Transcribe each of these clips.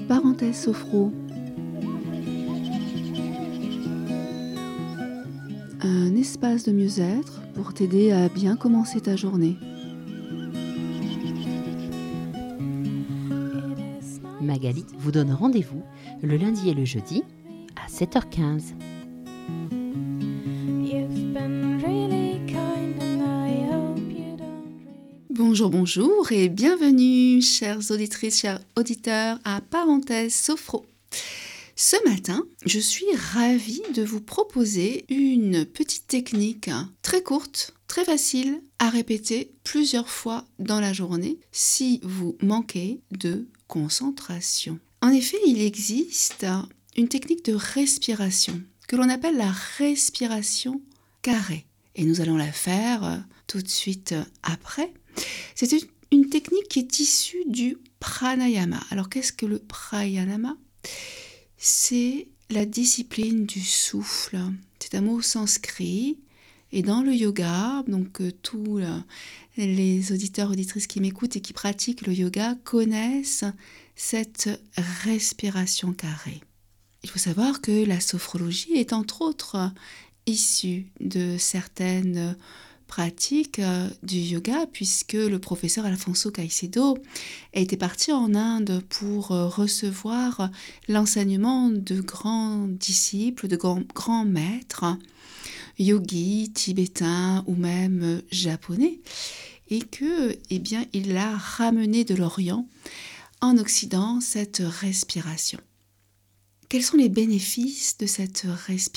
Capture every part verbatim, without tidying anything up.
Parenthèse Sophro. Un espace de mieux-être pour t'aider à bien commencer ta journée. Magali vous donne rendez-vous le lundi et le jeudi à sept heures quinze. Bonjour, bonjour et bienvenue, chères auditrices, chers auditeurs, à Parenthèse Sophro. Ce matin, je suis ravie de vous proposer une petite technique très courte, très facile à répéter plusieurs fois dans la journée si vous manquez de concentration. En effet, il existe une technique de respiration que l'on appelle la respiration carrée. Et nous allons la faire tout de suite après. C'est une, une technique qui est issue du pranayama. Alors qu'est-ce que le pranayama ? C'est la discipline du souffle. C'est un mot sanskrit. Et dans le yoga, donc euh, tous euh, les auditeurs, auditrices qui m'écoutent et qui pratiquent le yoga connaissent cette respiration carrée. Il faut savoir que la sophrologie est entre autres issue de certaines pratiques euh, du yoga, puisque le professeur Alfonso Caicedo était parti en Inde pour euh, recevoir l'enseignement de grands disciples, de grands, grands maîtres, yogis, tibétains ou même euh, japonais, et que, eh bien, il a ramené de l'Orient en Occident cette respiration. Quels sont les bénéfices de cette respiration ?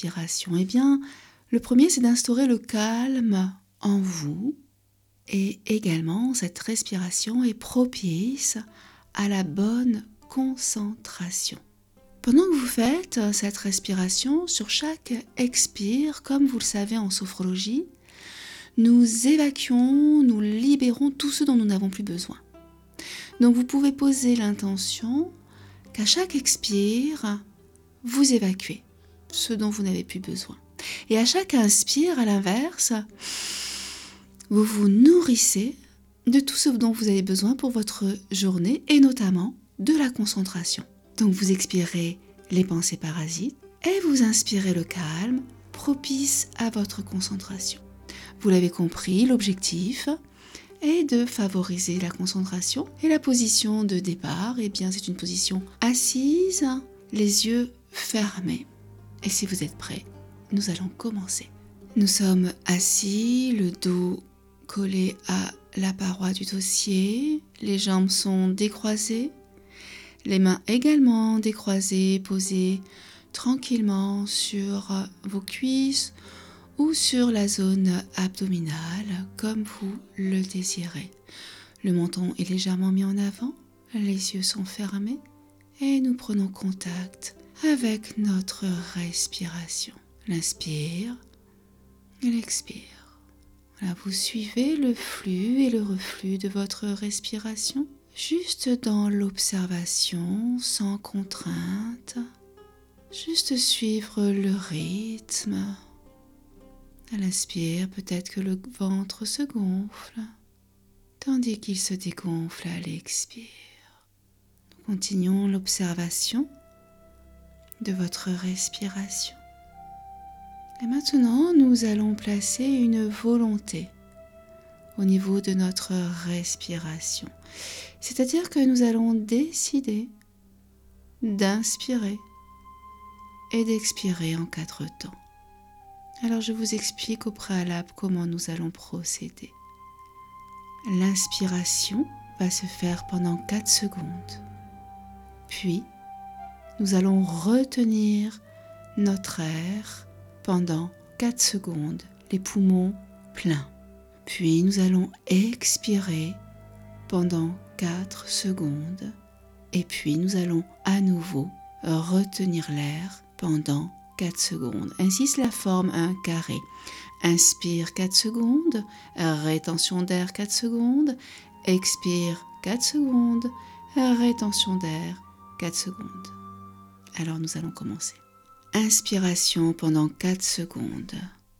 Eh bien, le premier, c'est d'instaurer le calme en vous, et également cette respiration est propice à la bonne concentration. Pendant que vous faites cette respiration, sur chaque expire, comme vous le savez en sophrologie, nous évacuons, nous libérons tout ce dont nous n'avons plus besoin. Donc vous pouvez poser l'intention qu'à chaque expire, vous évacuez ce dont vous n'avez plus besoin. Et à chaque inspire, à l'inverse, vous vous nourrissez de tout ce dont vous avez besoin pour votre journée et notamment de la concentration. Donc vous expirez les pensées parasites et vous inspirez le calme propice à votre concentration. Vous l'avez compris, l'objectif est de favoriser la concentration et la position de départ, eh bien c'est une position assise, les yeux fermés. Et si vous êtes prêts, nous allons commencer. Nous sommes assis, le dos collé à la paroi du dossier, les jambes sont décroisées, les mains également décroisées, posées tranquillement sur vos cuisses ou sur la zone abdominale comme vous le désirez. Le menton est légèrement mis en avant, les yeux sont fermés et nous prenons contact avec notre respiration. L'inspire et l'expire. Là, vous suivez le flux et le reflux de votre respiration, juste dans l'observation, sans contrainte, juste suivre le rythme. À l'inspire, peut-être que le ventre se gonfle, tandis qu'il se dégonfle à l'expire. Nous continuons l'observation de votre respiration. Et maintenant, nous allons placer une volonté au niveau de notre respiration. C'est-à-dire que nous allons décider d'inspirer et d'expirer en quatre temps. Alors, je vous explique au préalable comment nous allons procéder. L'inspiration va se faire pendant quatre secondes. Puis, nous allons retenir notre air pendant quatre secondes, les poumons pleins. Puis nous allons expirer pendant quatre secondes. Et puis nous allons à nouveau retenir l'air pendant quatre secondes. Ainsi cela forme un carré. Inspire quatre secondes, rétention d'air quatre secondes, expire quatre secondes, rétention d'air quatre secondes. Alors nous allons commencer. Inspiration pendant quatre secondes.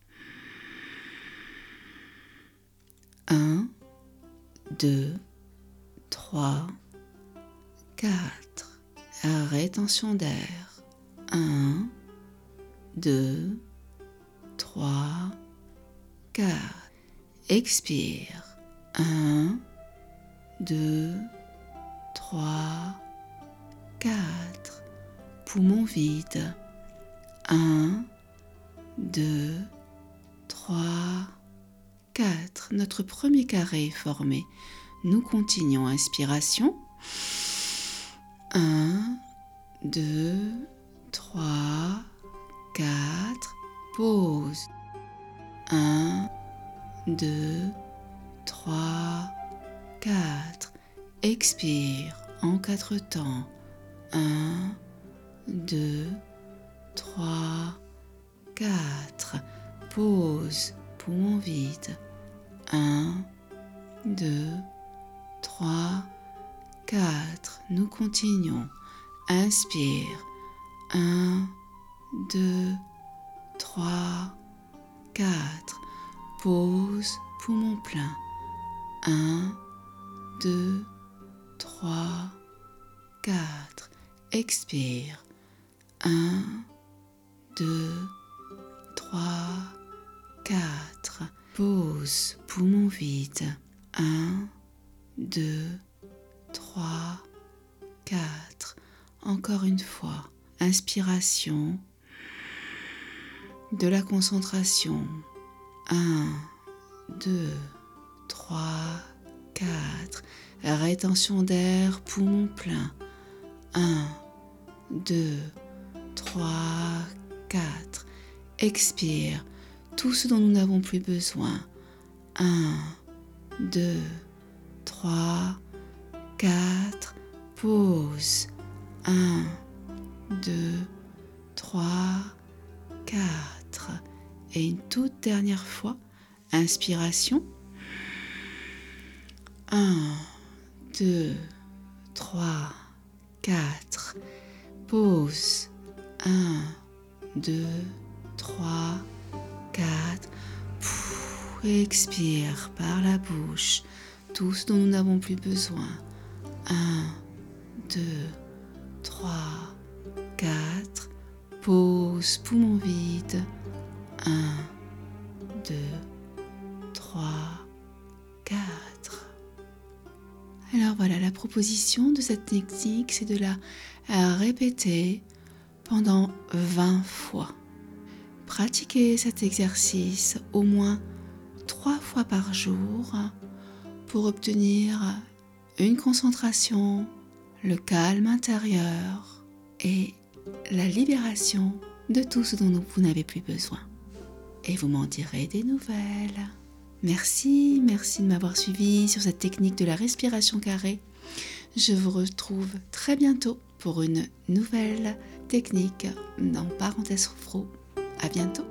un, deux, trois, quatre. rétention d'air. un, deux, trois, quatre. Expire. un, deux, trois, quatre. Poumon vide. un, deux, trois, quatre. Notre premier carré est formé. Nous continuons. Inspiration. un, deux, trois, quatre. Pause. un, deux, trois, quatre. Expire en quatre temps. un, deux, trois, quatre. Pause. Poumon vide. un, deux, trois, quatre. Nous continuons. Inspire. un, deux, trois, quatre. Pause. Poumon plein. un, deux, trois, quatre. Expire. un, deux, trois, quatre. Pause. Poumon vide. un, deux, trois, quatre. Encore une fois. Inspiration. De la concentration. un, deux, trois, quatre. Rétention d'air. Poumon plein. un, deux, trois, quatre. Expire. Tout ce dont nous n'avons plus besoin. un, deux, trois, quatre. Pause. un, deux, trois, quatre. Et une toute dernière fois. Inspiration. un, deux, trois, quatre. Pause. un, deux, trois, quatre. Expire par la bouche tout ce dont nous n'avons plus besoin. un, deux, trois, quatre. Pause. Poumon vide. un, deux, trois, quatre. Alors voilà, la proposition de cette technique, c'est de la répéter pendant vingt fois. Pratiquez cet exercice au moins trois fois par jour pour obtenir une concentration, le calme intérieur et la libération de tout ce dont vous n'avez plus besoin. Et vous m'en direz des nouvelles. Merci, merci de m'avoir suivi sur cette technique de la respiration carrée. Je vous retrouve très bientôt pour une nouvelle technique dans Parenthèse Sophro. À bientôt.